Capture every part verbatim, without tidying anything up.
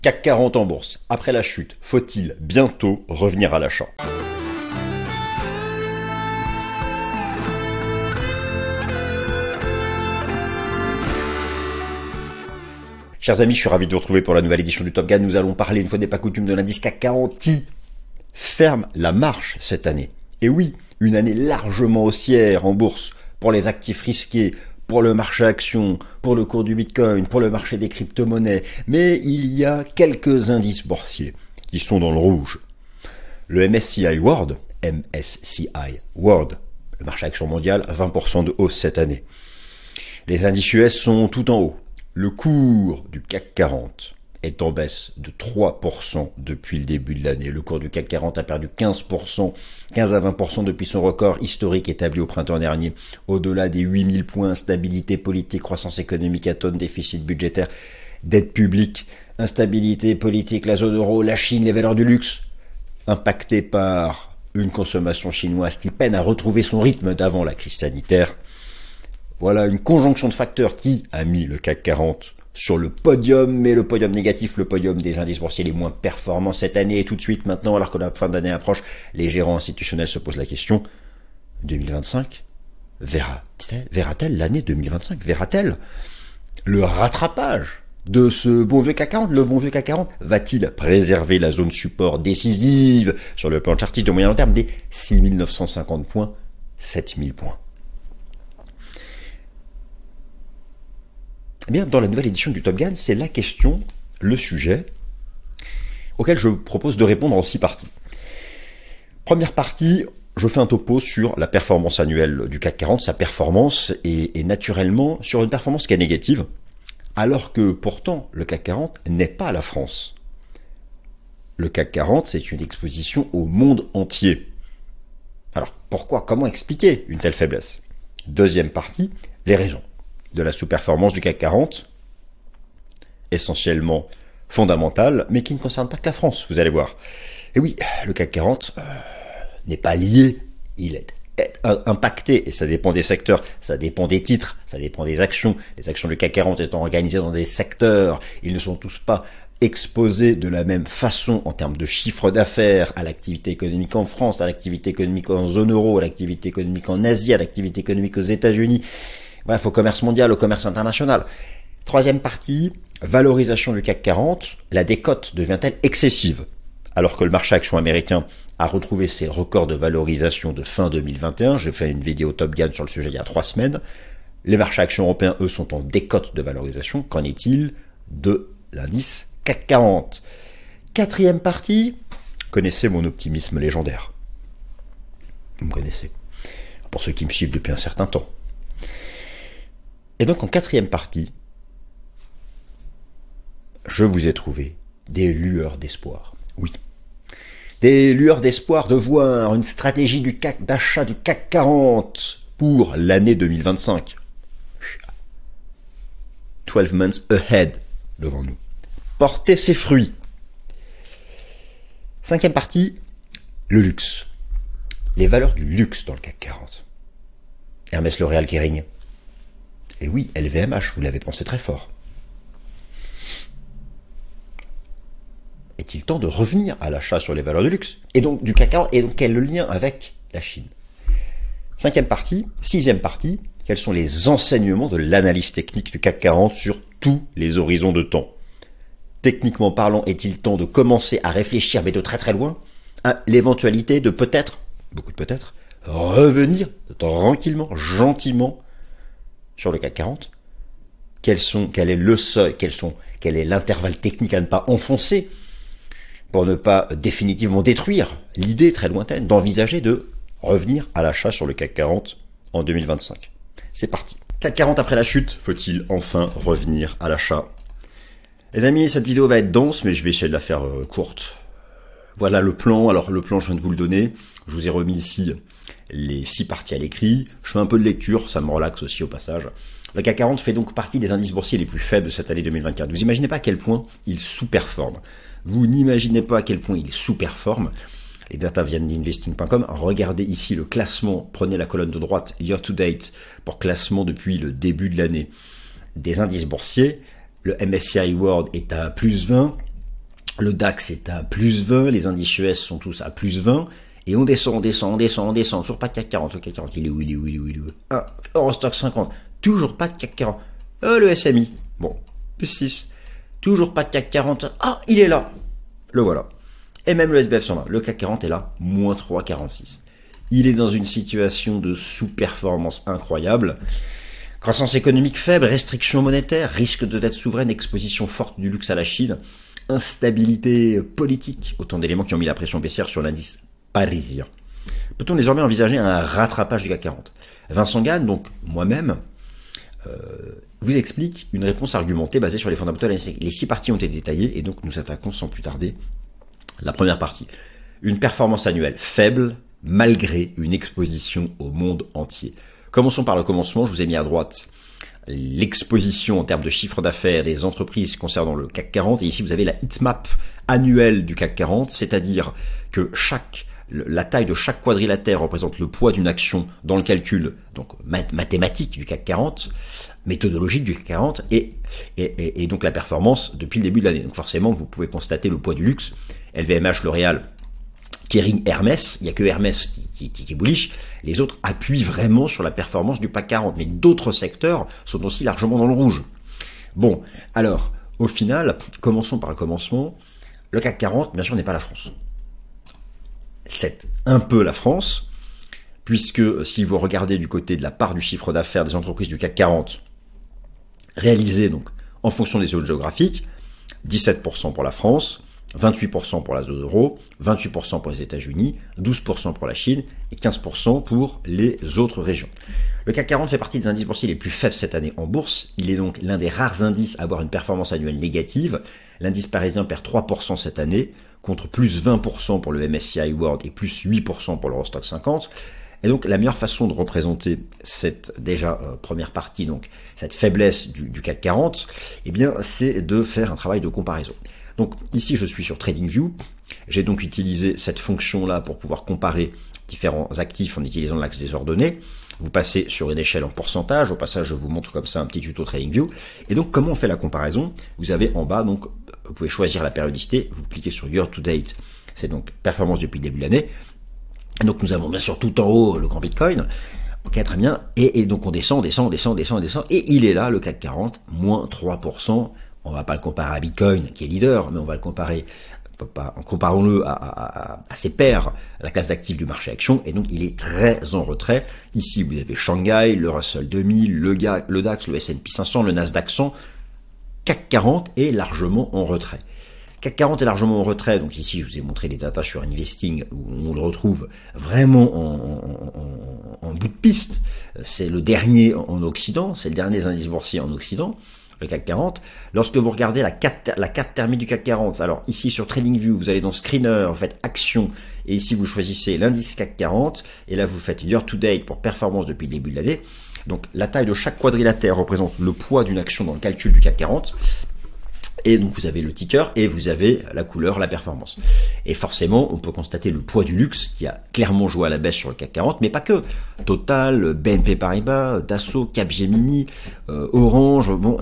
C A C quarante en bourse, après la chute, faut-il bientôt revenir à l'achat? Chers amis, je suis ravi de vous retrouver pour la nouvelle édition du Top Gun. Nous allons parler, une fois n'est pas coutume, de l'indice C A C quarante qui ferme la marche cette année. Et oui, une année largement haussière en bourse pour les actifs risqués, pour le marché actions, pour le cours du Bitcoin, pour le marché des crypto-monnaies. Mais il y a quelques indices boursiers qui sont dans le rouge. Le M S C I World, M S C I World, le marché action mondial, vingt pour cent de hausse cette année. Les indices U S sont tout en haut. Le cours du C A C quarante est en baisse de trois pour cent depuis le début de l'année. Le cours du C A C quarante a perdu quinze pour cent, quinze à vingt pour cent depuis son record historique établi au printemps dernier. Au-delà des huit mille points, instabilité politique, croissance économique atone, déficit budgétaire, dette publique, instabilité politique, la zone euro, la Chine, les valeurs du luxe, impactées par une consommation chinoise qui peine à retrouver son rythme d'avant la crise sanitaire. Voilà une conjonction de facteurs qui a mis le C A C quarante sur le podium, mais le podium négatif, le podium des indices boursiers les moins performants cette année. Et tout de suite maintenant, alors que la fin d'année approche, les gérants institutionnels se posent la question, deux mille vingt-cinq, verra-t-elle, verra-t-elle l'année deux mille vingt-cinq, verra-t-elle le rattrapage de ce bon vieux C A C quarante? Le bon vieux C A C quarante va-t-il préserver la zone support décisive sur le plan chartiste de moyen long terme des six mille neuf cent cinquante points, sept mille points? Eh bien, dans la nouvelle édition du Top Gun, c'est la question, le sujet, auquel je propose de répondre en six parties. Première partie, je fais un topo sur la performance annuelle du C A C quarante, sa performance, et, et naturellement sur une performance qui est négative, alors que pourtant le C A C quarante n'est pas la France. Le C A C quarante, c'est une exposition au monde entier. Alors, pourquoi, comment expliquer une telle faiblesse? Deuxième partie, les raisons de la sous-performance du C A C quarante, essentiellement fondamentale, mais qui ne concerne pas que la France, vous allez voir. Et oui, le C A C quarante euh, n'est pas lié, il est, est impacté, et ça dépend des secteurs, ça dépend des titres, ça dépend des actions. Les actions du C A C quarante étant organisées dans des secteurs, ils ne sont tous pas exposés de la même façon en termes de chiffre d'affaires à l'activité économique en France, à l'activité économique en zone euro, à l'activité économique en Asie, à l'activité économique aux États-Unis. Bref, au commerce mondial, au commerce international. Troisième partie, valorisation du C A C quarante. La décote devient-elle excessive? Alors que le marché action américain a retrouvé ses records de valorisation de fin deux mille vingt et un, j'ai fait une vidéo Top Gun sur le sujet il y a trois semaines, les marchés actions européens, eux, sont en décote de valorisation. Qu'en est-il de l'indice C A C quarante? Quatrième partie, connaissez mon optimisme légendaire. Vous me connaissez. Pour ceux qui me suivent depuis un certain temps. Et donc en quatrième partie, je vous ai trouvé des lueurs d'espoir. Oui. Des lueurs d'espoir de voir une stratégie du C A C, d'achat du C A C quarante pour l'année deux mille vingt-cinq. twelve months ahead devant nous. Porter ses fruits. Cinquième partie, le luxe. Les valeurs du luxe dans le C A C quarante. Hermès, L'Oréal, Kering. Et oui, L V M H, vous l'avez pensé très fort. Est-il temps de revenir à l'achat sur les valeurs de luxe? Et donc, du C A C quarante, et donc quel est le lien avec la Chine? Cinquième partie, sixième partie, quels sont les enseignements de l'analyse technique du C A C quarante sur tous les horizons de temps? Techniquement parlant, est-il temps de commencer à réfléchir, mais de très très loin, à l'éventualité de peut-être, beaucoup de peut-être, revenir tranquillement, gentiment, sur le C A C quarante, quels sont, quel est le seuil, quels sont, quel est l'intervalle technique à ne pas enfoncer pour ne pas définitivement détruire l'idée très lointaine d'envisager de revenir à l'achat sur le C A C quarante en deux mille vingt-cinq. C'est parti. C A C quarante après la chute, faut-il enfin revenir à l'achat? Les amis, cette vidéo va être dense, mais je vais essayer de la faire euh, courte. Voilà le plan. Alors le plan, je viens de vous le donner. Je vous ai remis ici les six parties à l'écrit. Je fais un peu de lecture, ça me relaxe aussi au passage. Le C A C quarante fait donc partie des indices boursiers les plus faibles de cette année deux mille vingt-quatre. Vous imaginez pas à quel point il sous-performe. Vous n'imaginez pas à quel point il sous-performe. Les data viennent d'investing point com. Regardez ici le classement. Prenez la colonne de droite year to date pour classement depuis le début de l'année des indices boursiers. Le M S C I World est à plus vingt. Le DAX est à plus vingt, les indices U S sont tous à plus vingt, et on descend, on descend, on descend, on descend, toujours pas de C A C quarante, le C A C quarante, il est où, il est où, il est où, il est où, ah, Eurostock cinquante, toujours pas de C A C quarante, euh, le S M I, bon, plus six, toujours pas de C A C quarante, ah, il est là, le voilà, et même le S B F cent vingt, le C A C quarante est là, moins trois virgule quarante-six, il est dans une situation de sous-performance incroyable. Croissance économique faible, restrictions monétaires, risque de dette souveraine, exposition forte du luxe à la Chine, instabilité politique, autant d'éléments qui ont mis la pression baissière sur l'indice parisien. Peut-on désormais envisager un rattrapage du C A C quarante? Vincent Gann, donc moi-même, euh, vous explique une réponse argumentée basée sur les fondamentaux. Les six parties ont été détaillées et donc nous attaquons sans plus tarder la première partie. Une performance annuelle faible malgré une exposition au monde entier. Commençons par le commencement, je vous ai mis à droite l'exposition en termes de chiffre d'affaires des entreprises concernant le C A C quarante, et ici vous avez la heatmap annuelle du C A C quarante, c'est-à-dire que chaque, la taille de chaque quadrilatère représente le poids d'une action dans le calcul donc mathématique du C A C quarante, méthodologique du C A C quarante, et, et, et, et donc la performance depuis le début de l'année. Donc forcément, vous pouvez constater le poids du luxe, L V M H, L'Oréal, Kering, Hermès, il n'y a que Hermès qui, qui, qui est bullish, les autres appuient vraiment sur la performance du P A C quarante, mais d'autres secteurs sont aussi largement dans le rouge. Bon, alors, au final, commençons par le commencement, le C A C quarante, bien sûr, n'est pas la France. C'est un peu la France, puisque si vous regardez du côté de la part du chiffre d'affaires des entreprises du C A C quarante, réalisé donc en fonction des zones géographiques, dix-sept pour cent pour la France, vingt-huit pour cent pour la zone euro, vingt-huit pour cent pour les États-Unis, douze pour cent pour la Chine et quinze pour cent pour les autres régions. Le C A C quarante fait partie des indices boursiers les plus faibles cette année en bourse. Il est donc l'un des rares indices à avoir une performance annuelle négative. L'indice parisien perd trois pour cent cette année, contre plus vingt pour cent pour le M S C I World et plus huit pour cent pour l'Eurostock cinquante. Et donc la meilleure façon de représenter cette déjà euh, première partie, donc cette faiblesse du, du C A C quarante, eh bien c'est de faire un travail de comparaison. Donc ici je suis sur TradingView, j'ai donc utilisé cette fonction-là pour pouvoir comparer différents actifs en utilisant l'axe des ordonnées. Vous passez sur une échelle en pourcentage, au passage je vous montre comme ça un petit tuto TradingView. Et donc comment on fait la comparaison? Vous avez en bas, donc vous pouvez choisir la périodicité, vous cliquez sur Year to Date, c'est donc performance depuis le début de l'année. Et donc nous avons bien sûr tout en haut le grand Bitcoin. Ok, très bien. Et, et donc on descend, on descend, on descend, on descend, on descend. Et il est là, le C A C quarante, moins trois pour cent. On va pas le comparer à Bitcoin, qui est leader, mais on va le comparer, comparons-le à, à, à, à ses pairs, à la classe d'actifs du marché action, et donc il est très en retrait. Ici, vous avez Shanghai, le Russell deux mille, le, le DAX, le S and P cinq cents, le Nasdaq cent, C A C quarante est largement en retrait. C A C quarante est largement en retrait, donc ici je vous ai montré les datas sur Investing, où on le retrouve vraiment en, en, en, en bout de piste. C'est le dernier en Occident, c'est le dernier indice boursier en Occident, le C A C quarante. Lorsque vous regardez la carte, la carte thermique du C A C quarante, alors ici sur TradingView, vous allez dans Screener, vous faites Action, et ici vous choisissez l'indice C A C quarante, et là vous faites Year to Date pour performance depuis le début de l'année. Donc la taille de chaque quadrilatère représente le poids d'une action dans le calcul du C A C quarante. Et donc vous avez le ticker et vous avez la couleur, la performance. Et forcément, on peut constater le poids du luxe qui a clairement joué à la baisse sur le C A C quarante, mais pas que. Total, B N P Paribas, Dassault, Capgemini, euh, Orange, bon,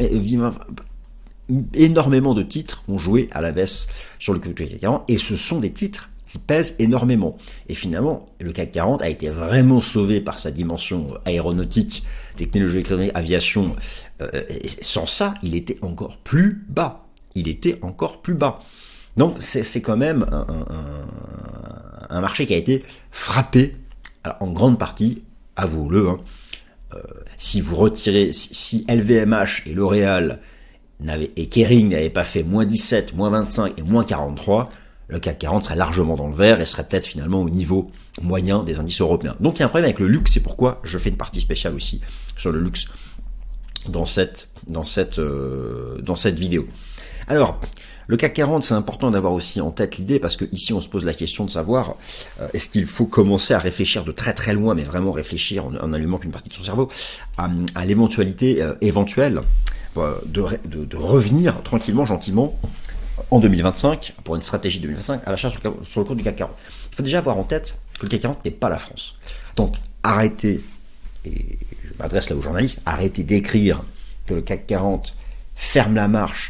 énormément de titres ont joué à la baisse sur le C A C quarante, et ce sont des titres qui pèsent énormément. Et finalement, le C A C quarante a été vraiment sauvé par sa dimension aéronautique, technologie économique, aviation. Euh, sans ça, il était encore plus bas. Il était encore plus bas. Donc c'est quand même un, un, un marché qui a été frappé, alors, en grande partie, avouez-le, hein, euh, si vous retirez, si, si L V M H et L'Oréal et Kering n'avaient pas fait moins dix-sept, moins vingt-cinq et moins quarante-trois, le C A C quarante serait largement dans le vert et serait peut-être finalement au niveau moyen des indices européens. Donc il y a un problème avec le luxe, c'est pourquoi je fais une partie spéciale aussi sur le luxe dans cette, dans cette, euh, dans cette vidéo. Alors, le C A C quarante, c'est important d'avoir aussi en tête l'idée, parce que ici on se pose la question de savoir euh, est-ce qu'il faut commencer à réfléchir de très très loin, mais vraiment réfléchir en, en allumant qu'une partie de son cerveau, à, à l'éventualité euh, éventuelle euh, de, de, de revenir tranquillement, gentiment, en deux mille vingt-cinq, pour une stratégie deux mille vingt-cinq, à l'achat sur, sur le cours du C A C quarante. Il faut déjà avoir en tête que le C A C quarante n'est pas la France. Donc arrêtez, et je m'adresse là aux journalistes, arrêtez d'écrire que le C A C quarante ferme la marche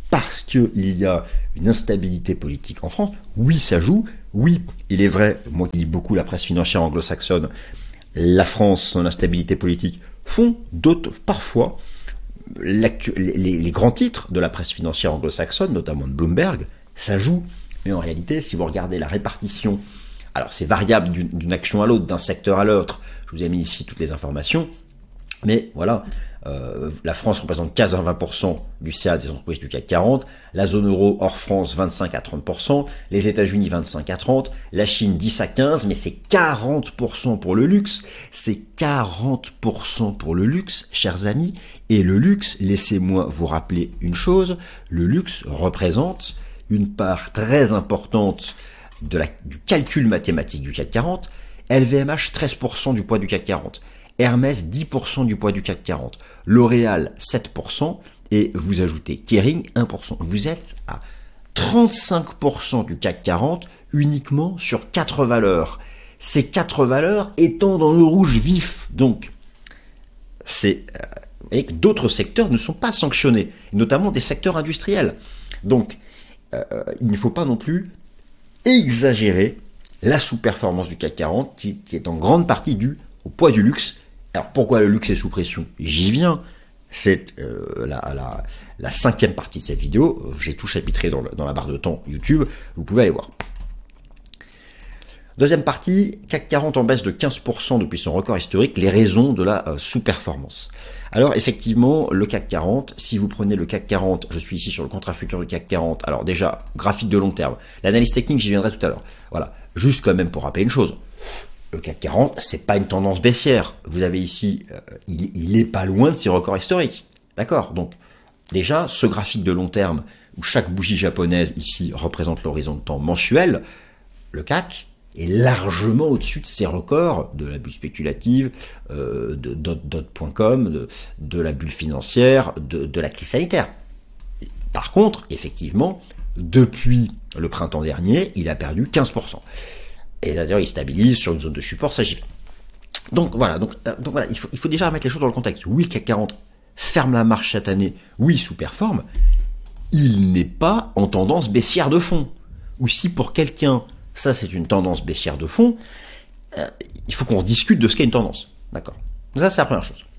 parce qu'il y a une instabilité politique en France. Oui, ça joue. Oui, il est vrai, moi qui lis beaucoup la presse financière anglo-saxonne, la France, son instabilité politique, font d'autres, parfois, les, les grands titres de la presse financière anglo-saxonne, notamment de Bloomberg, ça joue. Mais en réalité, si vous regardez la répartition, alors c'est variable d'une, d'une action à l'autre, d'un secteur à l'autre, je vous ai mis ici toutes les informations, mais voilà, euh, la France représente quinze à vingt pour cent du C A des entreprises du C A C quarante, la zone euro hors France vingt-cinq à trente pour cent, les États-Unis vingt-cinq à trente, la Chine dix à quinze, mais c'est quarante pour cent pour le luxe, c'est quarante pour cent pour le luxe, chers amis, et le luxe, laissez-moi vous rappeler une chose, le luxe représente une part très importante de la, du calcul mathématique du C A C quarante, L V M H treize pour cent du poids du C A C quarante, Hermès dix pour cent du poids du C A C quarante, L'Oréal sept pour cent, et vous ajoutez Kering un pour cent. Vous êtes à trente-cinq pour cent du C A C quarante uniquement sur quatre valeurs. Ces quatre valeurs étant dans le rouge vif. Donc, c'est, euh, et d'autres secteurs ne sont pas sanctionnés, notamment des secteurs industriels. Donc, euh, il ne faut pas non plus exagérer la sous-performance du C A C quarante qui, qui est en grande partie due au poids du luxe. Alors pourquoi le luxe est sous pression? J'y viens. C'est euh, la, la, la cinquième partie de cette vidéo. J'ai tout chapitré dans, le, dans la barre de temps YouTube. Vous pouvez aller voir. Deuxième partie, C A C quarante en baisse de quinze pour cent depuis son record historique. Les raisons de la euh, sous-performance. Alors effectivement, le C A C quarante, si vous prenez le C A C quarante, je suis ici sur le contrat futur du C A C quarante. Alors déjà, graphique de long terme. L'analyse technique, j'y viendrai tout à l'heure. Voilà. Juste quand même pour rappeler une chose. Le C A C quarante, c'est pas une tendance baissière. Vous avez ici, euh, il, il est pas loin de ses records historiques. D'accord? Donc, déjà, ce graphique de long terme, où chaque bougie japonaise ici représente l'horizon de temps mensuel, le C A C est largement au-dessus de ses records de la bulle spéculative, euh, de dot point com, de, de la bulle financière, de, de la crise sanitaire. Par contre, effectivement, depuis le printemps dernier, il a perdu quinze pour cent. Et d'ailleurs, il stabilise sur une zone de support, ça j'y vais. Donc voilà, donc, euh, donc voilà, il faut, il faut déjà remettre les choses dans le contexte. Oui, le C A C quarante ferme la marche cette année, oui, sous-performe, il n'est pas en tendance baissière de fond. Ou si pour quelqu'un, ça c'est une tendance baissière de fond, euh, il faut qu'on discute de ce qu'est une tendance. D'accord. Ça c'est la première chose.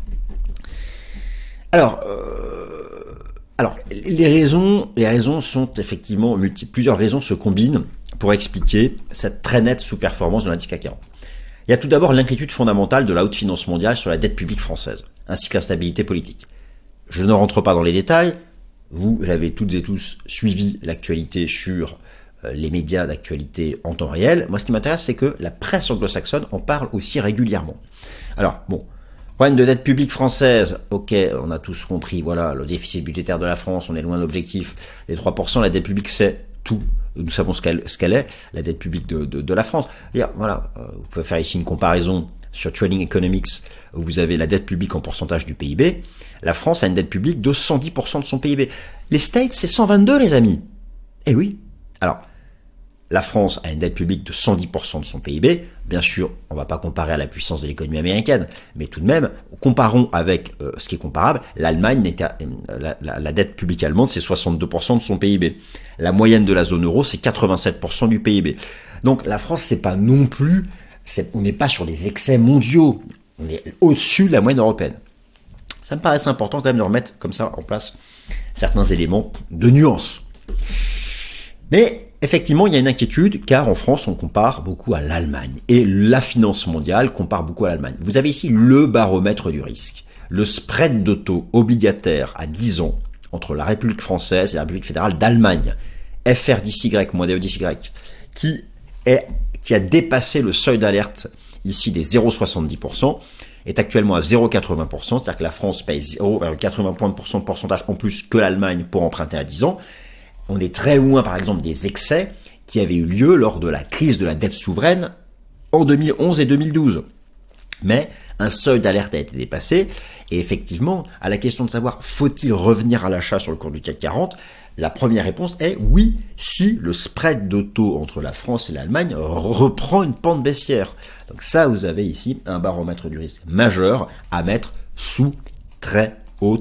Alors, euh, alors les raisons, les raisons sont effectivement multiples. Plusieurs raisons se combinent pour expliquer cette très nette sous-performance de l'indice C A C quarante. Il y a tout d'abord l'inquiétude fondamentale de la haute finance mondiale sur la dette publique française, ainsi que l'instabilité politique. Je ne rentre pas dans les détails, vous avez toutes et tous suivi l'actualité sur les médias d'actualité en temps réel. Moi, ce qui m'intéresse, c'est que la presse anglo-saxonne en parle aussi régulièrement. Alors, bon, problème de dette publique française, ok, on a tous compris, voilà, le déficit budgétaire de la France, on est loin de l'objectif des trois pour cent, la dette publique, c'est tout. Nous savons ce qu'elle, ce qu'elle est, la dette publique de, de, de la France. D'ailleurs, voilà, euh, vous pouvez faire ici une comparaison sur Trading Economics, où vous avez la dette publique en pourcentage du P I B. La France a une dette publique de cent dix pour cent de son P I B. Les States, c'est cent vingt-deux, les amis. Eh oui. Alors, la France a une dette publique de cent dix pour cent de son P I B. Bien sûr, on va pas comparer à la puissance de l'économie américaine, mais tout de même, comparons avec euh, ce qui est comparable. L'Allemagne, n'était, euh, la, la, la dette publique allemande, c'est soixante-deux pour cent de son P I B. La moyenne de la zone euro, c'est quatre-vingt-sept pour cent du P I B. Donc la France, c'est pas non plus, c'est, on n'est pas sur des excès mondiaux. On est au-dessus de la moyenne européenne. Ça me paraît important quand même de remettre comme ça en place certains éléments de nuance. Mais effectivement, il y a une inquiétude, car en France, on compare beaucoup à l'Allemagne. Et la finance mondiale compare beaucoup à l'Allemagne. Vous avez ici le baromètre du risque. Le spread de taux obligataire à dix ans entre la République française et la République fédérale d'Allemagne. F R dix Y, moins D E dix Y, qui est, qui a dépassé le seuil d'alerte ici des zéro virgule soixante-dix pour cent, est actuellement à zéro virgule quatre-vingts pour cent, c'est-à-dire que la France paye zéro virgule quatre-vingts points de pourcentage en plus que l'Allemagne pour emprunter à dix ans. On est très loin, par exemple, des excès qui avaient eu lieu lors de la crise de la dette souveraine en deux mille onze et deux mille douze. Mais un seuil d'alerte a été dépassé, et effectivement, à la question de savoir faut-il revenir à l'achat sur le cours du C A C quarante, la première réponse est oui, si le spread de taux entre la France et l'Allemagne reprend une pente baissière. Donc ça, vous avez ici un baromètre du risque majeur à mettre sous très haute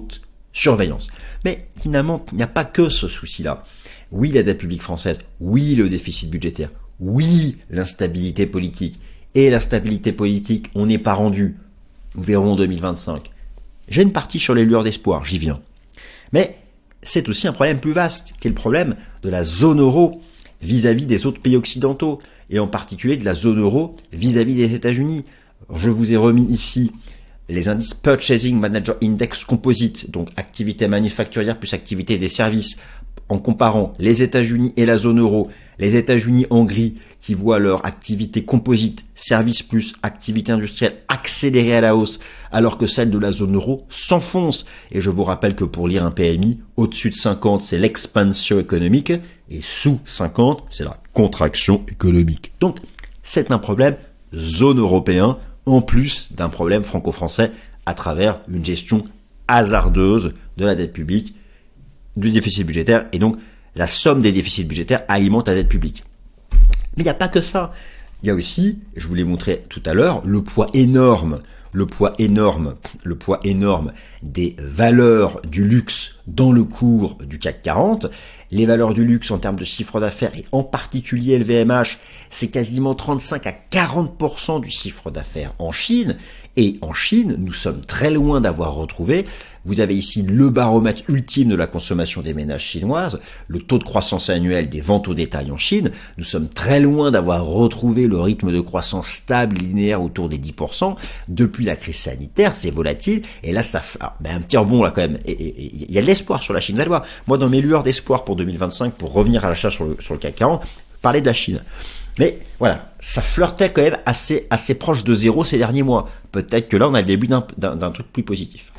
surveillance. Mais finalement, il n'y a pas que ce souci-là. Oui, la dette publique française, oui, le déficit budgétaire, oui, l'instabilité politique. Et l'instabilité politique, on n'est pas rendu. Nous verrons en deux mille vingt-cinq. J'ai une partie sur les lueurs d'espoir, j'y viens. Mais c'est aussi un problème plus vaste, qui est le problème de la zone euro vis-à-vis des autres pays occidentaux, et en particulier de la zone euro vis-à-vis des États-Unis. Je vous ai remis ici les indices Purchasing Manager Index Composite, donc activité manufacturière plus activité des services, en comparant les États-Unis et la zone euro. Les États-Unis en gris qui voient leur activité composite, services plus activité industrielle accélérer à la hausse, alors que celle de la zone euro s'enfonce. Et je vous rappelle que pour lire un P M I, au-dessus de cinquante, c'est l'expansion économique, et sous cinquante, c'est la contraction économique. Donc, c'est un problème zone européen, en plus d'un problème franco-français, à travers une gestion hasardeuse de la dette publique, du déficit budgétaire, et donc la somme des déficits budgétaires alimente la dette publique. Mais il n'y a pas que ça. Il y a aussi, je vous l'ai montré tout à l'heure, le poids énorme, le poids énorme, le poids énorme des valeurs du luxe dans le cours du C A C quarante. Les valeurs du luxe en termes de chiffre d'affaires, et en particulier le V M H, c'est quasiment trente-cinq à quarante pour cent du chiffre d'affaires en Chine. Et en Chine, nous sommes très loin d'avoir retrouvé. Vous avez ici le baromètre ultime de la consommation des ménages chinoises, le taux de croissance annuel des ventes au détail en Chine. Nous sommes très loin d'avoir retrouvé le rythme de croissance stable, linéaire autour des dix pour cent. Depuis la crise sanitaire, c'est volatile. Et là, ça fait ah, ben un petit rebond là quand même. Et il y a de l'espoir sur la Chine. Vous allez voir, moi dans mes lueurs d'espoir pour deux mille vingt-cinq, pour revenir à l'achat sur le, sur le C A C quarante, parler de la Chine. Mais voilà, ça flirtait quand même assez, assez proche de zéro ces derniers mois. Peut-être que là, on a le début d'un, d'un, d'un truc plus positif.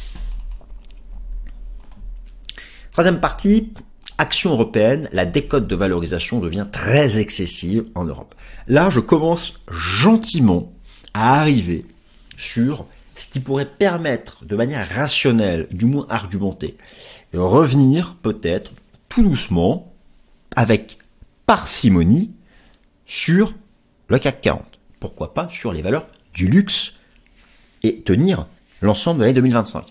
Troisième partie, action européenne, la décote de valorisation devient très excessive en Europe. Là, je commence gentiment à arriver sur ce qui pourrait permettre, de manière rationnelle, du moins argumentée, de revenir peut-être tout doucement, avec parcimonie, sur le C A C quarante. Pourquoi pas sur les valeurs du luxe et tenir l'ensemble de l'année deux mille vingt-cinq.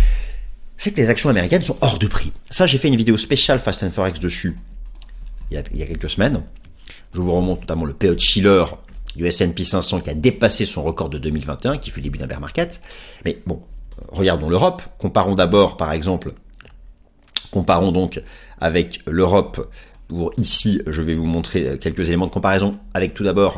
C'est que les actions américaines sont hors de prix. Ça, j'ai fait une vidéo spéciale Fast and Forex dessus il y a, il y a quelques semaines. Je vous remonte notamment le P E de Shiller du S and P cinq cents qui a dépassé son record de deux mille vingt et un, qui fut le début d'un bear market. Mais bon, regardons l'Europe. Comparons d'abord, par exemple, comparons donc avec l'Europe. Pour ici, je vais vous montrer quelques éléments de comparaison avec tout d'abord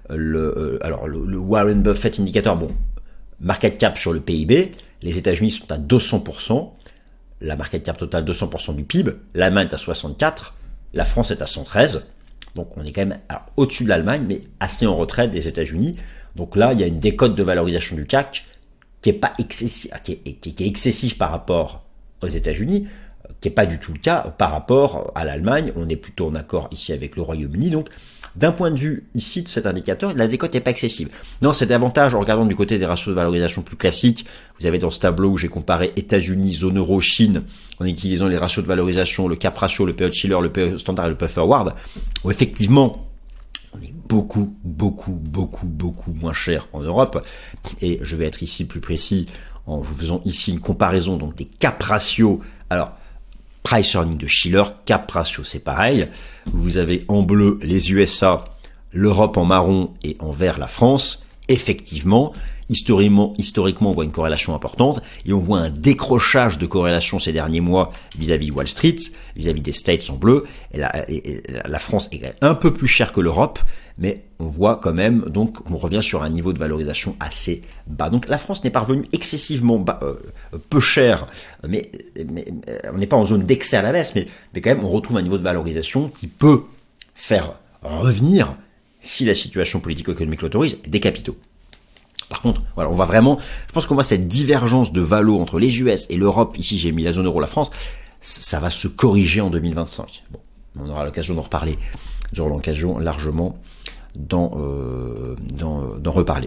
le, alors le, le Warren Buffett indicateur. Bon, market cap sur le P I B. Les États-Unis sont à deux cents pour cent. La market cap totale deux cents pour cent du P I B. L'Allemagne est à soixante-quatre. La France est à cent treize. Donc on est quand même alors, au-dessus de l'Allemagne, mais assez en retrait des États-Unis. Donc là, il y a une décote de valorisation du C A C qui est pas excessif, qui est, qui est, qui est excessif par rapport aux États-Unis, qui est pas du tout le cas par rapport à l'Allemagne. On est plutôt en accord ici avec le Royaume-Uni. Donc, d'un point de vue ici de cet indicateur, la décote n'est pas excessive. Non, c'est davantage en regardant du côté des ratios de valorisation plus classiques. Vous avez dans ce tableau où j'ai comparé États-Unis, zone euro, Chine, en utilisant les ratios de valorisation, le cap ratio, le P E de Shiller, le P E standard et le P E forward, où effectivement, on est beaucoup, beaucoup, beaucoup, beaucoup moins cher en Europe. Et je vais être ici plus précis en vous faisant ici une comparaison donc des cap ratios. Alors, price earning de Shiller, cap ratio, c'est pareil. Vous avez en bleu les U S A, l'Europe en marron et en vert la France. Effectivement, historiquement, historiquement, on voit une corrélation importante et on voit un décrochage de corrélation ces derniers mois vis-à-vis Wall Street, vis-à-vis des States en bleu. Et la, et la France est un peu plus chère que l'Europe, mais on voit quand même, donc, on revient sur un niveau de valorisation assez bas. Donc, la France n'est pas revenue excessivement bas, euh, peu cher, mais, mais on n'est pas en zone d'excès à la baisse, mais, mais quand même, on retrouve un niveau de valorisation qui peut faire revenir, si la situation politico-économique l'autorise, des capitaux. Par contre, voilà, on va vraiment, je pense qu'on voit cette divergence de valo entre les U S et l'Europe. Ici, j'ai mis la zone euro, la France. Ça va se corriger en deux mille vingt-cinq. Bon, on aura l'occasion d'en reparler. Nous aurons l'occasion largement d'en, euh, d'en, d'en reparler.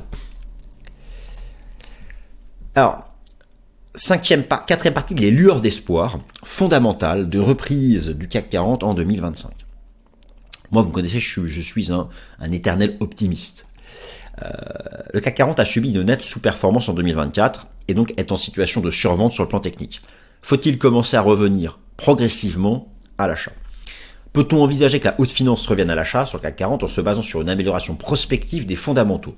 Alors, cinquième, quatrième partie, les lueurs d'espoir fondamentales de reprise du C A C quarante en deux mille vingt-cinq. Moi, vous me connaissez, je suis, je suis un, un éternel optimiste. Euh, le C A C quarante a subi une nette sous-performance en deux mille vingt-quatre et donc est en situation de survente sur le plan technique. faut-il commencer à revenir progressivement à l'achat? Peut-on envisager que la haute finance revienne à l'achat sur le C A C quarante en se basant sur une amélioration prospective des fondamentaux?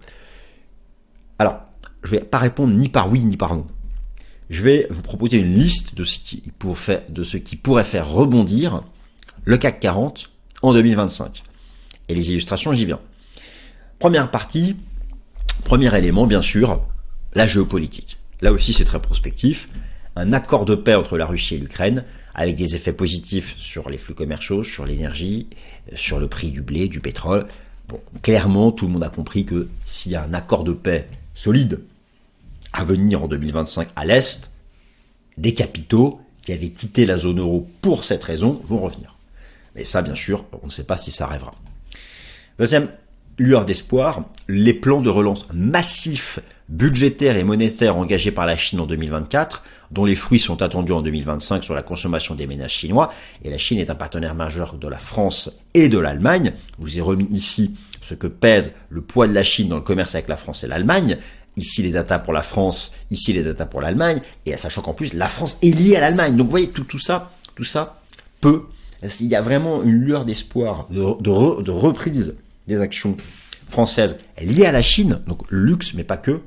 Alors, je vais pas répondre ni par oui ni par non. Je vais vous proposer une liste de ce qui, pour faire, de ce qui pourrait faire rebondir le C A C quarante en deux mille vingt-cinq. Et les illustrations, j'y viens. Première partie, premier élément, bien sûr, la géopolitique. Là aussi, c'est très prospectif. Un accord de paix entre la Russie et l'Ukraine, avec des effets positifs sur les flux commerciaux, sur l'énergie, sur le prix du blé, du pétrole. Bon, clairement, tout le monde a compris que s'il y a un accord de paix solide à venir en deux mille vingt-cinq à l'Est, des capitaux qui avaient quitté la zone euro pour cette raison vont revenir. Mais ça, bien sûr, on ne sait pas si ça arrivera. Deuxième lueur d'espoir, les plans de relance massifs budgétaires et monétaires engagés par la Chine en deux mille vingt-quatre, dont les fruits sont attendus en deux mille vingt-cinq sur la consommation des ménages chinois. Et la Chine est un partenaire majeur de la France et de l'Allemagne. Je vous ai remis ici ce que pèse le poids de la Chine dans le commerce avec la France et l'Allemagne. Ici les datas pour la France, ici les datas pour l'Allemagne. Et sachant qu'en plus, la France est liée à l'Allemagne. Donc vous voyez, tout, tout ça, tout ça peut... Il y a vraiment une lueur d'espoir, de, de, re, de reprise des actions françaises liées à la Chine, donc luxe, mais pas que,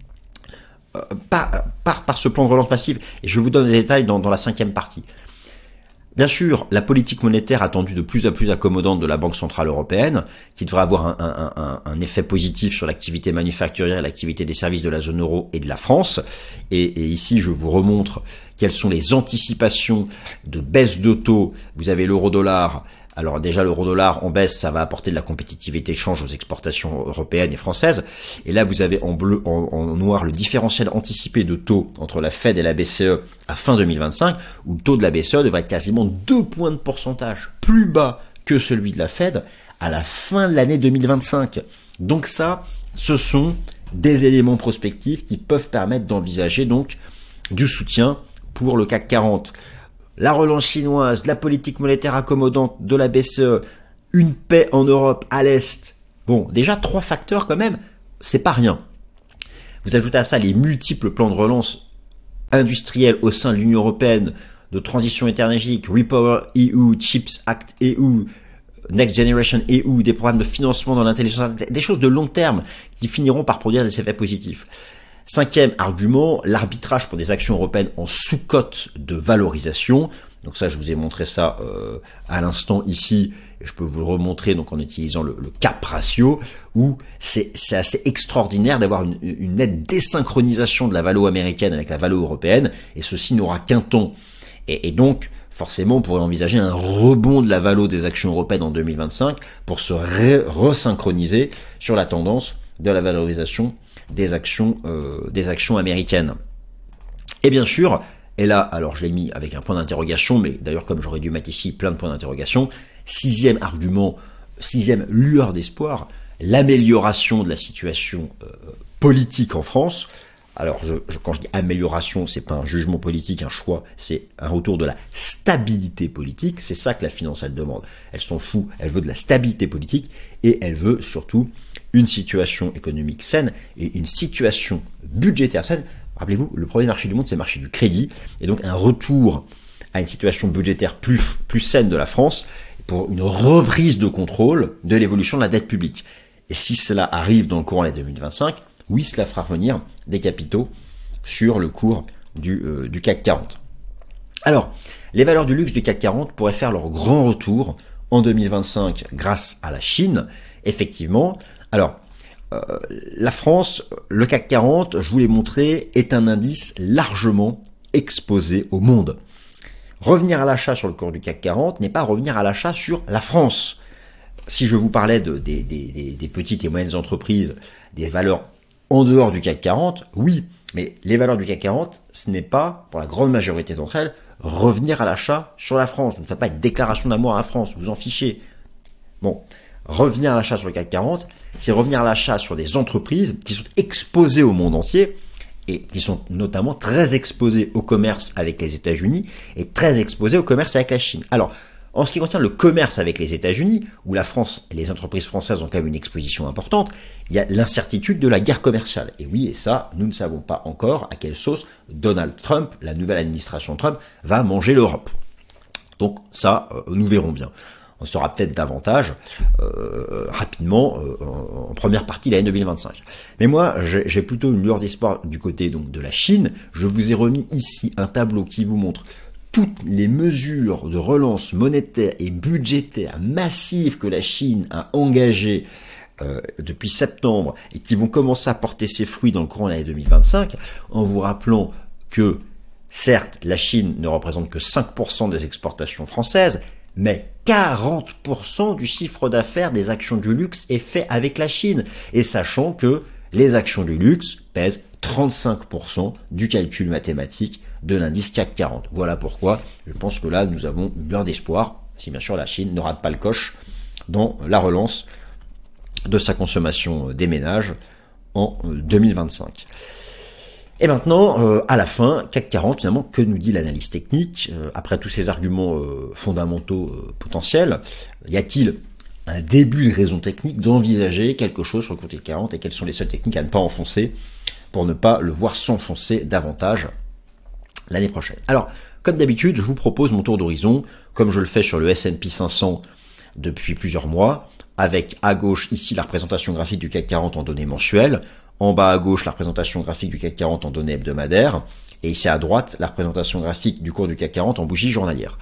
euh, par, par, par ce plan de relance massive. Et je vous donne les détails dans, dans la cinquième partie. Bien sûr, la politique monétaire attendue de plus en plus accommodante de la Banque Centrale Européenne, qui devrait avoir un, un, un, un effet positif sur l'activité manufacturière et l'activité des services de la zone euro et de la France. Et, et ici, je vous remontre quelles sont les anticipations de baisse de taux. Vous avez l'euro-dollar. Alors déjà, l'euro-dollar en baisse, ça va apporter de la compétitivité échange aux exportations européennes et françaises. Et là, vous avez en bleu, en, en noir, le différentiel anticipé de taux entre la Fed et la B C E à fin deux mille vingt-cinq, où le taux de la B C E devrait être quasiment deux points de pourcentage plus bas que celui de la Fed à la fin de l'année deux mille vingt-cinq. Donc ça, ce sont des éléments prospectifs qui peuvent permettre d'envisager donc du soutien pour le C A C quarante. La relance chinoise, la politique monétaire accommodante de la B C E, une paix en Europe à l'Est. Bon, déjà trois facteurs quand même, c'est pas rien. Vous ajoutez à ça les multiples plans de relance industriels au sein de l'Union européenne, de transition énergétique, Repower E U, Chips Act E U, Next Generation E U, des programmes de financement dans l'intelligence, des choses de long terme qui finiront par produire des effets positifs. Cinquième argument, l'arbitrage pour des actions européennes en sous-cote de valorisation. Donc ça, je vous ai montré ça euh, à l'instant ici, et je peux vous le remontrer donc en utilisant le, le cap ratio, où c'est c'est assez extraordinaire d'avoir une, une nette désynchronisation de la valo américaine avec la valo européenne, et ceci n'aura qu'un temps. Et, et donc, forcément, on pourrait envisager un rebond de la valo des actions européennes en deux mille vingt-cinq pour se resynchroniser sur la tendance de la valorisation des actions euh, des actions américaines. Et bien sûr, et là, alors je l'ai mis avec un point d'interrogation, mais d'ailleurs comme j'aurais dû mettre ici plein de points d'interrogation, sixième argument, sixième lueur d'espoir, l'amélioration de la situation euh, politique en France. Alors je, je, quand je dis amélioration, c'est pas un jugement politique, un choix, c'est un retour de la stabilité politique. C'est ça que la finance elle demande. Elle s'en fout, elle veut de la stabilité politique et elle veut surtout une situation économique saine et une situation budgétaire saine. Rappelez-vous, le premier marché du monde, c'est le marché du crédit, et donc un retour à une situation budgétaire plus, plus saine de la France pour une reprise de contrôle de l'évolution de la dette publique. Et si cela arrive dans le courant de l'année deux mille vingt-cinq, oui, cela fera revenir des capitaux sur le cours du, euh, du C A C quarante. Alors, les valeurs du luxe du C A C quarante pourraient faire leur grand retour en deux mille vingt-cinq grâce à la Chine, effectivement. Alors, euh, la France, le C A C quarante, je vous l'ai montré, est un indice largement exposé au monde. Revenir à l'achat sur le cours du C A C quarante n'est pas revenir à l'achat sur la France. Si je vous parlais de, des, des, des, des petites et moyennes entreprises, des valeurs en dehors du C A C quarante, oui, mais les valeurs du C A C quarante, ce n'est pas, pour la grande majorité d'entre elles, revenir à l'achat sur la France. Donc, ça ne fait pas une déclaration d'amour à la France, vous en fichez. Bon, revenir à l'achat sur le C A C quarante, c'est revenir à l'achat sur des entreprises qui sont exposées au monde entier et qui sont notamment très exposées au commerce avec les États-Unis et très exposées au commerce avec la Chine. Alors, En ce qui concerne le commerce avec les États-Unis, où la France et les entreprises françaises ont quand même une exposition importante, il y a l'incertitude de la guerre commerciale. Et oui, et ça, nous ne savons pas encore à quelle sauce Donald Trump, la nouvelle administration Trump, va manger l'Europe. Donc ça, euh, nous verrons bien. On saura peut-être davantage euh, rapidement euh, en, en première partie de l'année deux mille vingt-cinq. Mais moi, j'ai, j'ai plutôt une lueur d'espoir du côté donc de la Chine. Je vous ai remis ici un tableau qui vous montre toutes les mesures de relance monétaire et budgétaire massives que la Chine a engagées euh, depuis septembre et qui vont commencer à porter ses fruits dans le courant de l'année deux mille vingt-cinq, en vous rappelant que, certes, la Chine ne représente que cinq pour cent des exportations françaises, mais quarante pour cent du chiffre d'affaires des actions du luxe est fait avec la Chine. Et sachant que les actions du luxe pèsent trente-cinq pour cent du calcul mathématique de l'indice C A C quarante. Voilà pourquoi je pense que là, nous avons une lueur d'espoir, si bien sûr la Chine ne rate pas le coche dans la relance de sa consommation des ménages en deux mille vingt-cinq. Et maintenant, euh, à la fin, C A C quarante, finalement, que nous dit l'analyse technique? euh, Après tous ces arguments euh, fondamentaux euh, potentiels, y a-t-il un début de raison technique d'envisager quelque chose sur le côté C A C quarante et quelles sont les seules techniques à ne pas enfoncer pour ne pas le voir s'enfoncer davantage l'année prochaine? Alors, comme d'habitude, je vous propose mon tour d'horizon, comme je le fais sur le S and P cinq cents depuis plusieurs mois, avec à gauche ici la représentation graphique du C A C quarante en données mensuelles, en bas à gauche la représentation graphique du C A C quarante en données hebdomadaires, et ici à droite la représentation graphique du cours du C A C quarante en bougie journalière.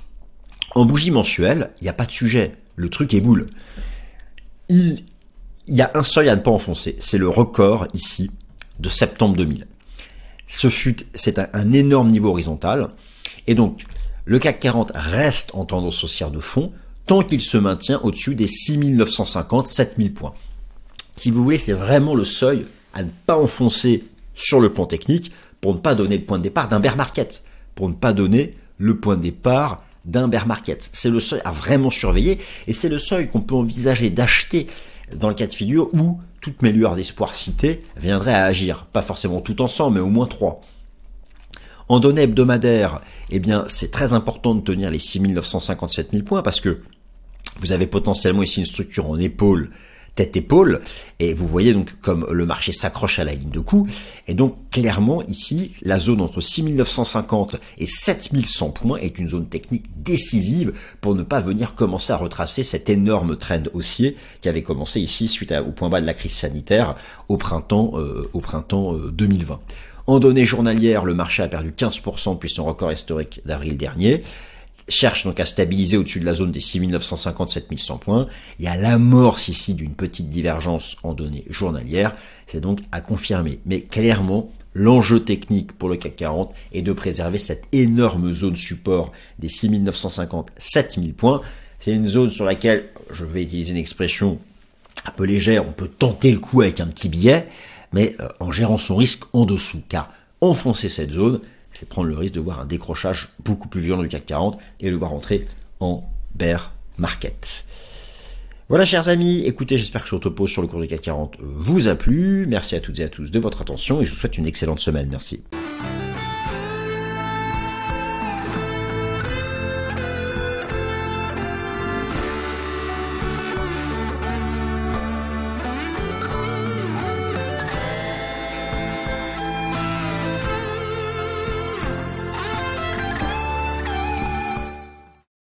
En bougie mensuelle, il n'y a pas de sujet, le truc est boule. Il, il y a un seuil à ne pas enfoncer, c'est le record ici de septembre deux mille. Ce fut, c'est un, un énorme niveau horizontal, et donc le C A C quarante reste en tendance haussière de fond tant qu'il se maintient au-dessus des six mille neuf cent cinquante, sept mille points. Si vous voulez, c'est vraiment le seuil à ne pas enfoncer sur le plan technique pour ne pas donner le point de départ d'un bear market, pour ne pas donner le point de départ d'un bear market. C'est le seuil à vraiment surveiller et c'est le seuil qu'on peut envisager d'acheter dans le cas de figure où toutes mes lueurs d'espoir citées viendraient à agir. Pas forcément tout ensemble, mais au moins trois. En données hebdomadaires, eh bien, c'est très important de tenir les six mille neuf cent cinquante, sept mille points parce que vous avez potentiellement ici une structure en épaule, tête-épaule, et vous voyez donc comme le marché s'accroche à la ligne de coup, et donc clairement ici, la zone entre six mille neuf cent cinquante et sept mille cent points est une zone technique décisive pour ne pas venir commencer à retracer cet énorme trend haussier qui avait commencé ici suite à, au point bas de la crise sanitaire au printemps, euh, au printemps euh, deux mille vingt. En données journalières, le marché a perdu quinze pour cent depuis son record historique d'avril dernier, cherche donc à stabiliser au-dessus de la zone des six mille neuf cent cinquante à sept mille cent points. Il y a l'amorce ici d'une petite divergence en données journalières, c'est donc à confirmer. Mais clairement, l'enjeu technique pour le C A C quarante est de préserver cette énorme zone support des six mille neuf cent cinquante à sept mille points. C'est une zone sur laquelle, je vais utiliser une expression un peu légère, on peut tenter le coup avec un petit billet, mais en gérant son risque en dessous, car enfoncer cette zone, c'est prendre le risque de voir un décrochage beaucoup plus violent du C A C quarante et de voir entrer en bear market. Voilà, chers amis, écoutez, j'espère que ce topo sur le cours du C A C quarante vous a plu. Merci à toutes et à tous de votre attention et je vous souhaite une excellente semaine. Merci.